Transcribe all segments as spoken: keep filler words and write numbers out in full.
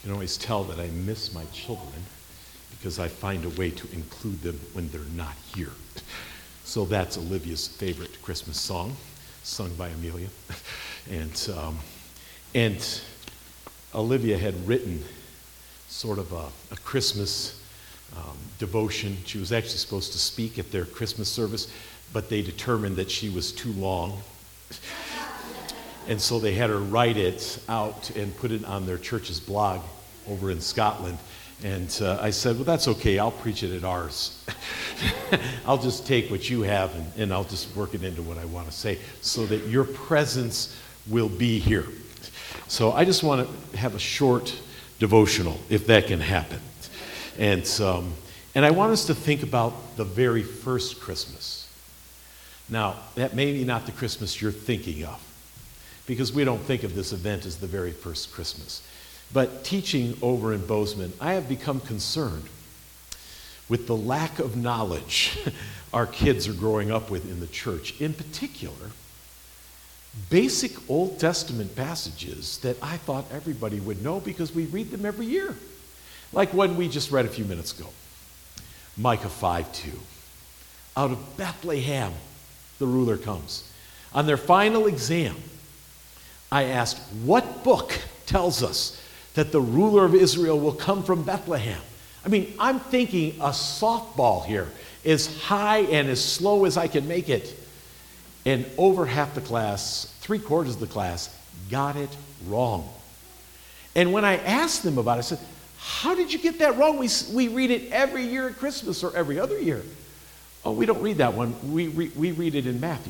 can always tell that I miss my children because I find a way to include them when they're not here. So that's Olivia's favorite Christmas song, sung by Amelia. And, um, and Olivia had written sort of a, a Christmas um, devotion. She was actually supposed to speak at their Christmas service, but they determined that she was too long. And so they had her write it out and put it on their church's blog over in Scotland. And uh, I said, well, that's okay. I'll preach it at ours. I'll just take what you have and, and I'll just work it into what I want to say so that your presence will be here. So I just want to have a short devotional, if that can happen. And, um, and I want us to think about the very first Christmas. Now, that may be not the Christmas you're thinking of, because we don't think of this event as the very first Christmas. But teaching over in Bozeman, I have become concerned with the lack of knowledge our kids are growing up with in the church. In particular, basic Old Testament passages that I thought everybody would know because we read them every year. Like one we just read a few minutes ago, Micah five two. Out of Bethlehem, the ruler comes. On their final exam, I asked, what book tells us that the ruler of Israel will come from Bethlehem? I mean, I'm thinking a softball here, as high and as slow as I can make it. And over half the class, three quarters of the class, got it wrong. And when I asked them about it, I said, how did you get that wrong? We, we read it every year at Christmas or every other year. Oh, we don't read that one. We, we, we read it in Matthew.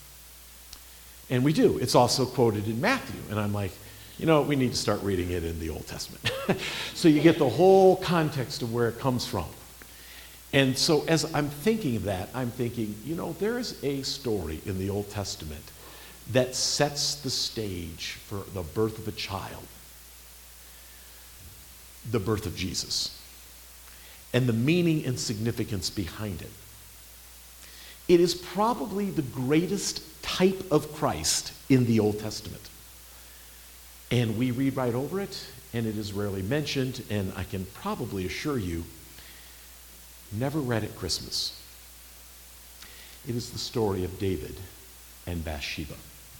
And we do. It's also quoted in Matthew. And I'm like, you know, we need to start reading it in the Old Testament. So you get the whole context of where it comes from. And so as I'm thinking of that, I'm thinking, you know, there is a story in the Old Testament that sets the stage for the birth of a child. The birth of Jesus. And the meaning and significance behind it. It is probably the greatest type of Christ in the Old Testament. And we read right over it, and it is rarely mentioned, and I can probably assure you, never read at Christmas. It is the story of David and Bathsheba.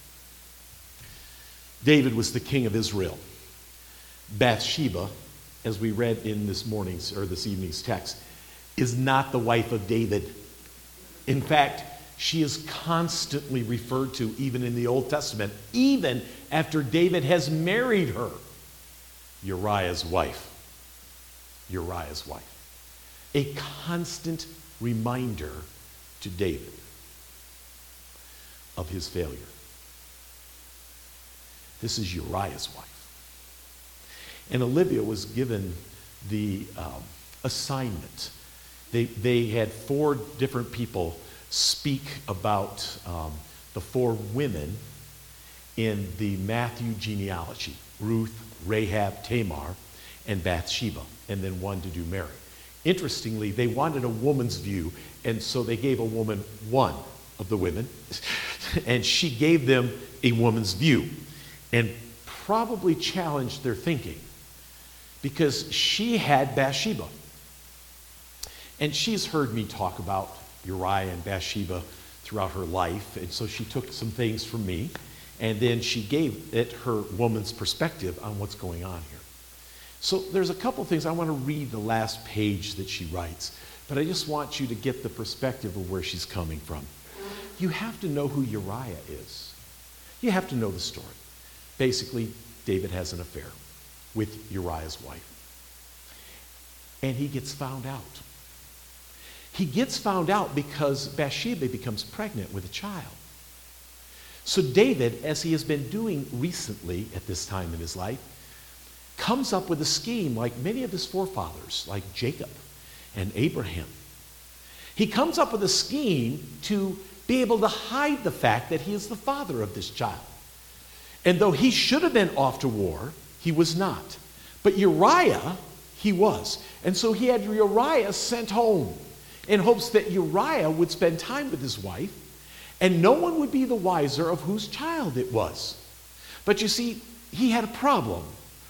David was the king of Israel. Bathsheba, as we read in this morning's or this evening's text, is not the wife of David. In fact, she is constantly referred to even in the Old Testament, even after David has married her. Uriah's wife. Uriah's wife. A constant reminder to David of his failure. This is Uriah's wife. And Olivia was given the um, assignment. They, they had four different people speak about um, the four women in the Matthew genealogy. Ruth, Rahab, Tamar, and Bathsheba. And then one to do Mary. Interestingly, they wanted a woman's view, and so they gave a woman one of the women, and she gave them a woman's view, and probably challenged their thinking, because she had Bathsheba. And she's heard me talk about Uriah and Bathsheba throughout her life, and so she took some things from me, and then she gave it her woman's perspective on what's going on here. So there's a couple things. I want to read the last page that she writes, but I just want you to get the perspective of where she's coming from. You have to know who Uriah is. You have to know the story. Basically, David has an affair with Uriah's wife. And he gets found out. He gets found out because Bathsheba becomes pregnant with a child. So David, as he has been doing recently at this time in his life, comes up with a scheme like many of his forefathers, like Jacob and Abraham. He comes up with a scheme to be able to hide the fact that he is the father of this child. And though he should have been off to war, he was not. But Uriah, he was. And so he had Uriah sent home in hopes that Uriah would spend time with his wife, and no one would be the wiser of whose child it was. But you see, he had a problem.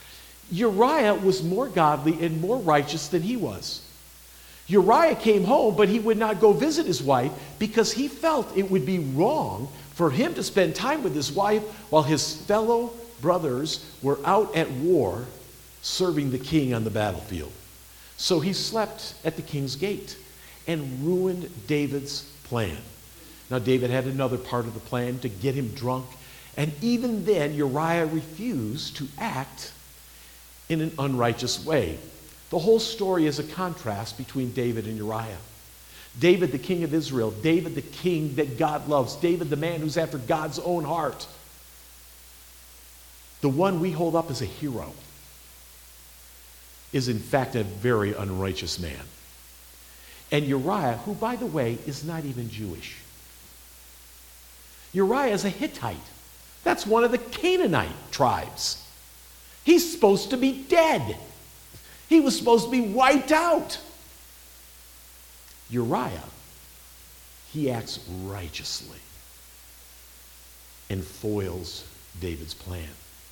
Uriah was more godly and more righteous than he was. Uriah came home, but he would not go visit his wife because he felt it would be wrong for him to spend time with his wife while his fellow brothers were out at war serving the king on the battlefield. So he slept at the king's gate and ruined David's plan. Now, David had another part of the plan to get him drunk, and even then, Uriah refused to act in an unrighteous way. The whole story is a contrast between David and Uriah. David, the king of Israel, David, the king that God loves, David, the man who's after God's own heart, the one we hold up as a hero, is in fact a very unrighteous man. And Uriah, who, by the way, is not even Jewish. Uriah is a Hittite. That's one of the Canaanite tribes. He's supposed to be dead. He was supposed to be wiped out. Uriah, he acts righteously and foils David's plan.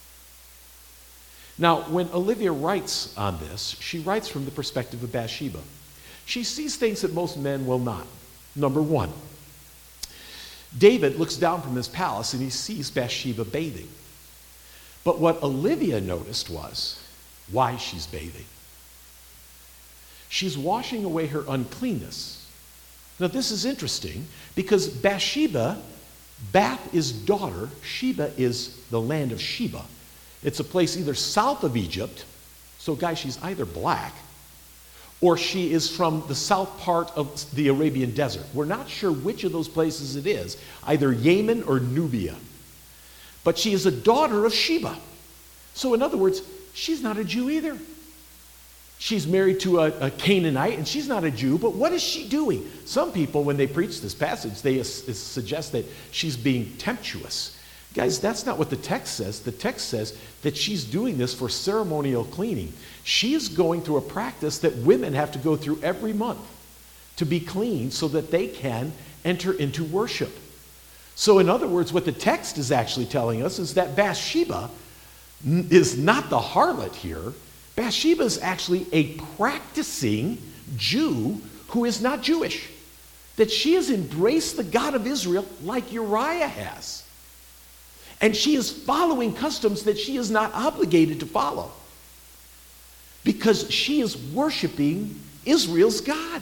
Now, when Olivia writes on this, she writes from the perspective of Bathsheba. She sees things that most men will not. Number one, David looks down from his palace and he sees Bathsheba bathing. But what Olivia noticed was why she's bathing. She's washing away her uncleanness. Now, this is interesting because Bathsheba, Bath is daughter, Sheba is the land of Sheba. It's a place either south of Egypt, so guys, she's either black, or she is from the south part of the Arabian desert. We're not sure which of those places it is, either Yemen or Nubia. But she is a daughter of Sheba. So in other words, she's not a Jew either. She's married to a, a Canaanite, and she's not a Jew, but what is she doing? Some people, when they preach this passage, they s- suggest that she's being tempestuous. Guys, that's not what the text says. The text says that she's doing this for ceremonial cleaning. She is going through a practice that women have to go through every month to be clean so that they can enter into worship. So in other words, what the text is actually telling us is that Bathsheba is not the harlot here. Bathsheba is actually a practicing Jew who is not Jewish. That she has embraced the God of Israel like Uriah has. And she is following customs that she is not obligated to follow. Because she is worshiping Israel's God.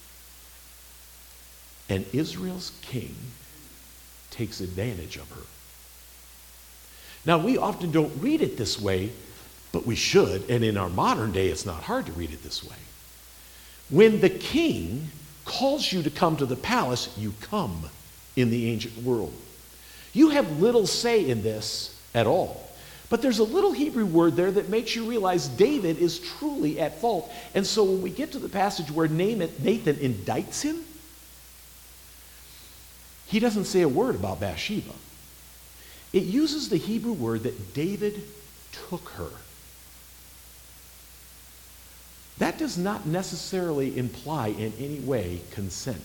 And Israel's king takes advantage of her. Now, we often don't read it this way, but we should, and in our modern day, it's not hard to read it this way. When the king calls you to come to the palace, you come in the ancient world. You have little say in this at all. But there's a little Hebrew word there that makes you realize David is truly at fault. And so when we get to the passage where Nathan indicts him, he doesn't say a word about Bathsheba. It uses the Hebrew word that David took her. That does not necessarily imply in any way consent.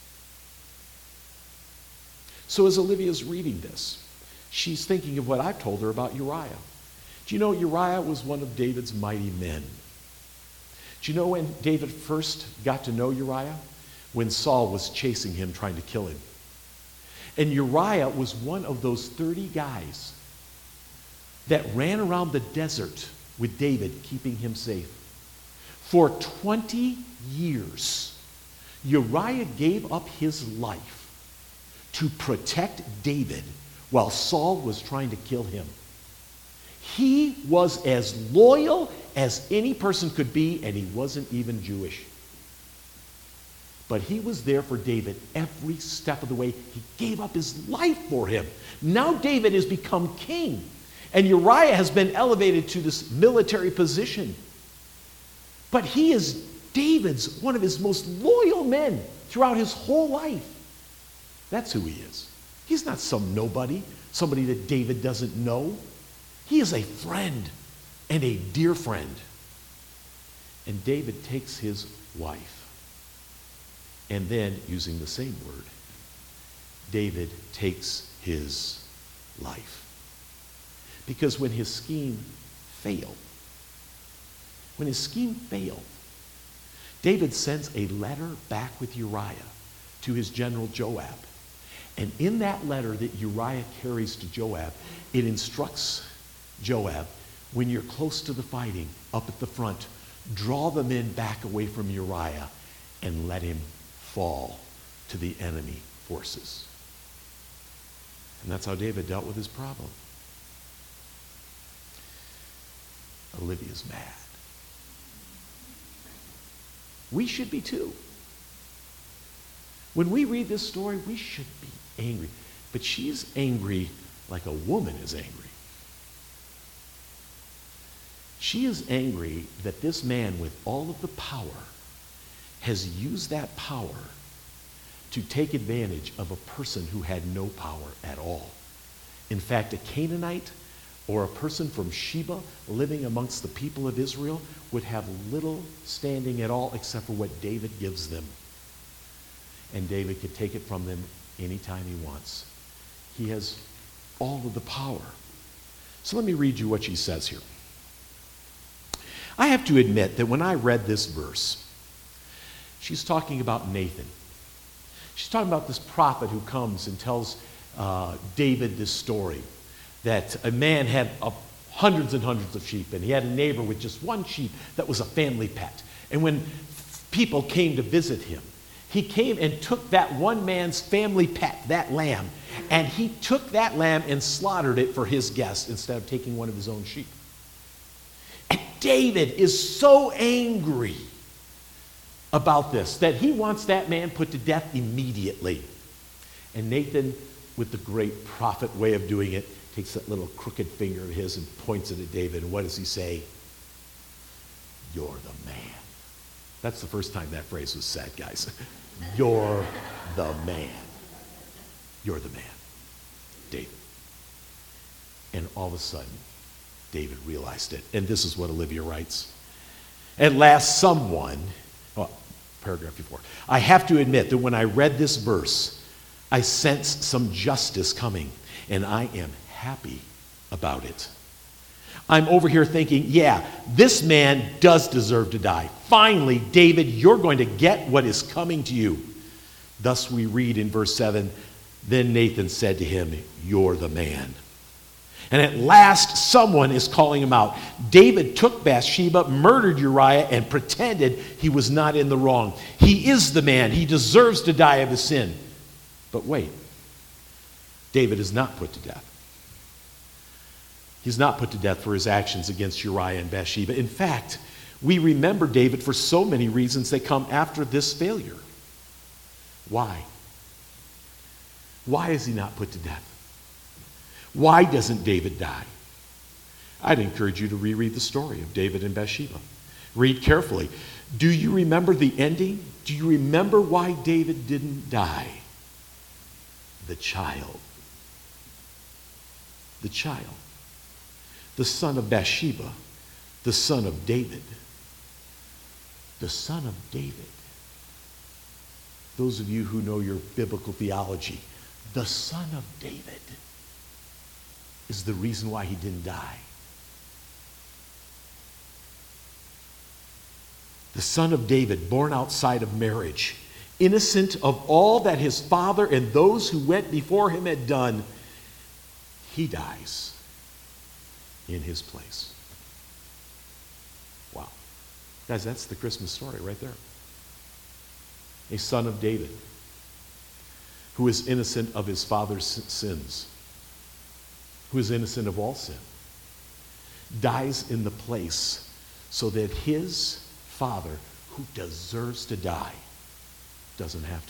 So as Olivia's reading this, she's thinking of what I've told her about Uriah. Do you know Uriah was one of David's mighty men? Do you know when David first got to know Uriah? When Saul was chasing him, trying to kill him. And Uriah was one of those thirty guys that ran around the desert with David, keeping him safe. For twenty years, Uriah gave up his life to protect David while Saul was trying to kill him. He was as loyal as any person could be, and he wasn't even Jewish. But he was there for David every step of the way. He gave up his life for him. Now David has become king, and Uriah has been elevated to this military position. But he is David's, one of his most loyal men throughout his whole life. That's who he is. He's not some nobody, somebody that David doesn't know. He is a friend, and a dear friend. And David takes his wife. And then, using the same word, David takes his life. Because when his scheme failed, When his scheme failed, David sends a letter back with Uriah to his general Joab. And in that letter that Uriah carries to Joab, it instructs Joab, when you're close to the fighting, up at the front, draw the men back away from Uriah and let him fall to the enemy forces. And that's how David dealt with his problem. Olivia's mad. We should be too. When we read this story, we should be angry. But she's angry like a woman is angry. She is angry that this man with all of the power has used that power to take advantage of a person who had no power at all. In fact, a Canaanite or a person from Sheba living amongst the people of Israel would have little standing at all except for what David gives them. And David could take it from them anytime he wants. He has all of the power. So let me read you what she says here. I have to admit that when I read this verse, she's talking about Nathan. She's talking about this prophet who comes and tells uh, David this story, that a man had uh, hundreds and hundreds of sheep, and he had a neighbor with just one sheep that was a family pet. And when people came to visit him, he came and took that one man's family pet, that lamb, and he took that lamb and slaughtered it for his guest instead of taking one of his own sheep. And David is so angry about this that he wants that man put to death immediately. And Nathan, with the great prophet way of doing it, takes that little crooked finger of his and points it at David. And what does he say? You're the man. That's the first time that phrase was said, guys. You're the man. You're the man. David. And all of a sudden, David realized it. And this is what Olivia writes. At last, someone, oh, paragraph before, I have to admit that when I read this verse, I sensed some justice coming, and I am happy about it. I'm over here thinking, yeah, this man does deserve to die. Finally, David, you're going to get what is coming to you. Thus we read in verse seven, then Nathan said to him, you're the man. And at last, someone is calling him out. David took Bathsheba, murdered Uriah, and pretended he was not in the wrong. He is the man. He deserves to die of his sin. But wait, David is not put to death. He's not put to death for his actions against Uriah and Bathsheba. In fact, we remember David for so many reasons that come after this failure. Why? Why is he not put to death? Why doesn't David die? I'd encourage you to reread the story of David and Bathsheba. Read carefully. Do you remember the ending? Do you remember why David didn't die? The child. The child. The son of Bathsheba. The son of David. The son of David. Those of you who know your biblical theology, the son of David is the reason why he didn't die. The son of David, born outside of marriage, innocent of all that his father and those who went before him had done, he dies in his place. Wow. Guys, that's the Christmas story right there. A son of David who is innocent of his father's sins, who is innocent of all sin, dies in the place so that his father, who deserves to die, doesn't have to.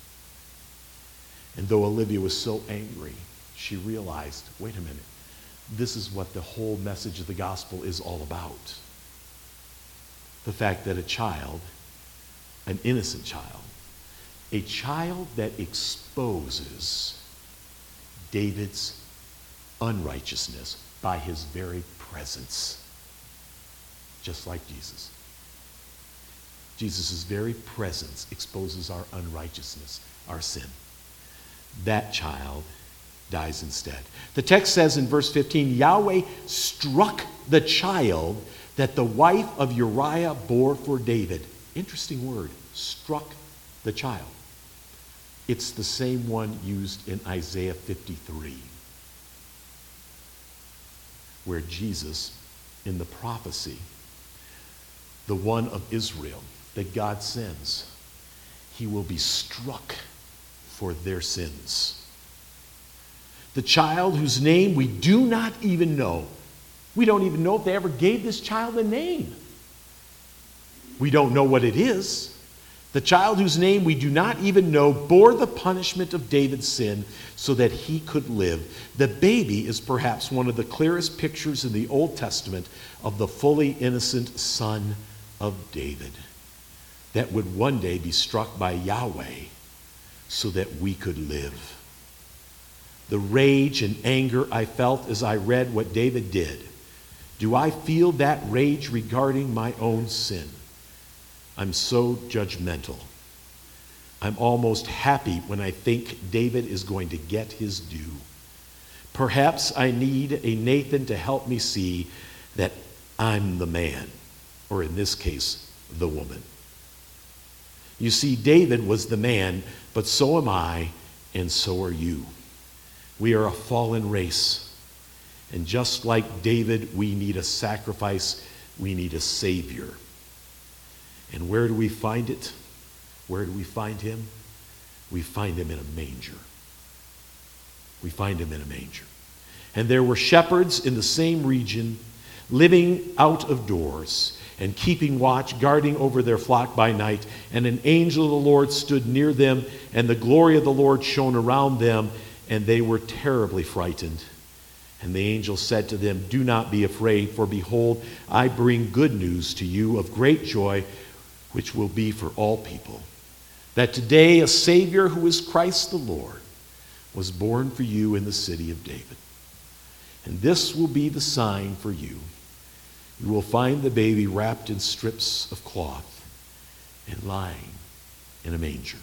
And though Olivia was so angry, she realized, wait a minute, this is what the whole message of the gospel is all about. The fact that a child, an innocent child, a child that exposes David's unrighteousness by his very presence, just like Jesus. Jesus' very presence exposes our unrighteousness, our sin. That child dies instead. The text says in verse fifteen, Yahweh struck the child that the wife of Uriah bore for David. Interesting word, struck the child. It's the same one used in Isaiah fifty-three, where Jesus, in the prophecy, the one of Israel that God sends, he will be struck for their sins. The child whose name we do not even know. We don't even know if they ever gave this child a name. We don't know what it is. The child whose name we do not even know bore the punishment of David's sin so that he could live. The baby is perhaps one of the clearest pictures in the Old Testament of the fully innocent son of David that would one day be struck by Yahweh so that we could live. The rage and anger I felt as I read what David did. Do I feel that rage regarding my own sin? I'm so judgmental. I'm almost happy when I think David is going to get his due. Perhaps I need a Nathan to help me see that I'm the man, or in this case, the woman. You see, David was the man, but so am I, and so are you. We are a fallen race. And just like David, we need a sacrifice. We need a Savior. And where do we find it? Where do we find him? We find him in a manger. We find him in a manger. And there were shepherds in the same region, living out of doors and keeping watch, guarding over their flock by night. And an angel of the Lord stood near them, and the glory of the Lord shone around them, and they were terribly frightened. And the angel said to them, "Do not be afraid, for behold, I bring good news to you of great joy, which will be for all people. That today a Savior who is Christ the Lord was born for you in the city of David. And this will be the sign for you. You will find the baby wrapped in strips of cloth and lying in a manger."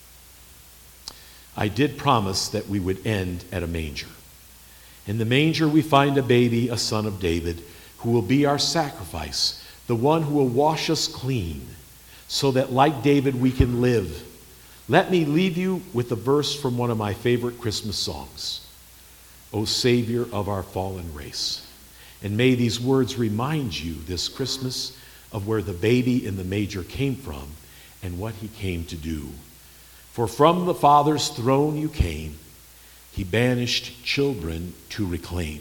I did promise that we would end at a manger. In the manger we find a baby, a son of David, who will be our sacrifice, the one who will wash us clean, so that like David we can live. Let me leave you with a verse from one of my favorite Christmas songs, "O Savior of our fallen race." And may these words remind you this Christmas of where the baby in the manger came from and what he came to do. For from the Father's throne you came, he banished children to reclaim.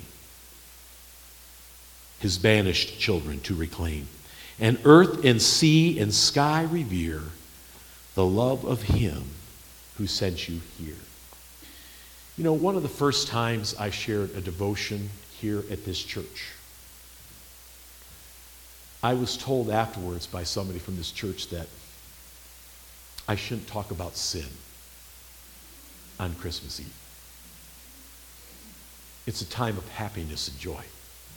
His banished children to reclaim. And earth and sea and sky revere the love of him who sent you here. You know, one of the first times I shared a devotion here at this church, I was told afterwards by somebody from this church that I shouldn't talk about sin on Christmas Eve. It's a time of happiness and joy.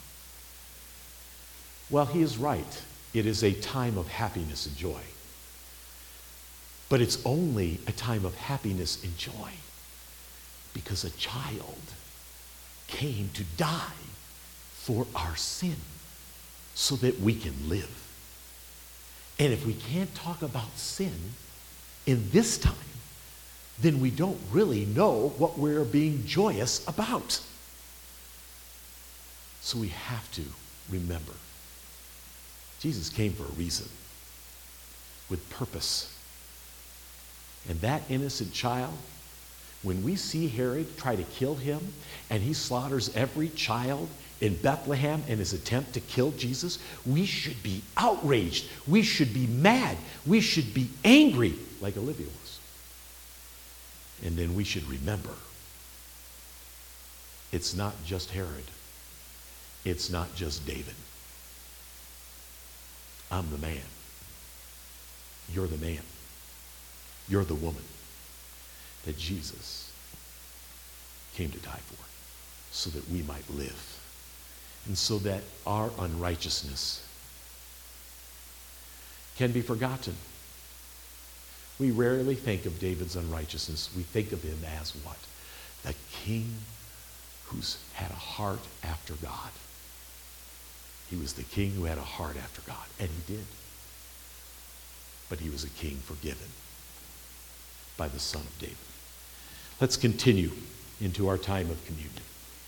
Well, he is right. It is a time of happiness and joy. But it's only a time of happiness and joy because a child came to die for our sin so that we can live. And if we can't talk about sin in this time, then we don't really know what we're being joyous about. So we have to remember, Jesus came for a reason, with purpose. And that innocent child, when we see Herod try to kill him, and he slaughters every child in Bethlehem in his attempt to kill Jesus, we should be outraged. We should be mad. We should be angry, like Olivia was. And then we should remember, it's not just Herod. It's not just David. I'm the man. You're the man. You're the woman that Jesus came to die for, so that we might live, and so that our unrighteousness can be forgotten. We rarely think of David's unrighteousness. We think of him as what? The king who's had a heart after God. He was the king who had a heart after God, and he did. But he was a king forgiven by the Son of David. Let's continue into our time of communion.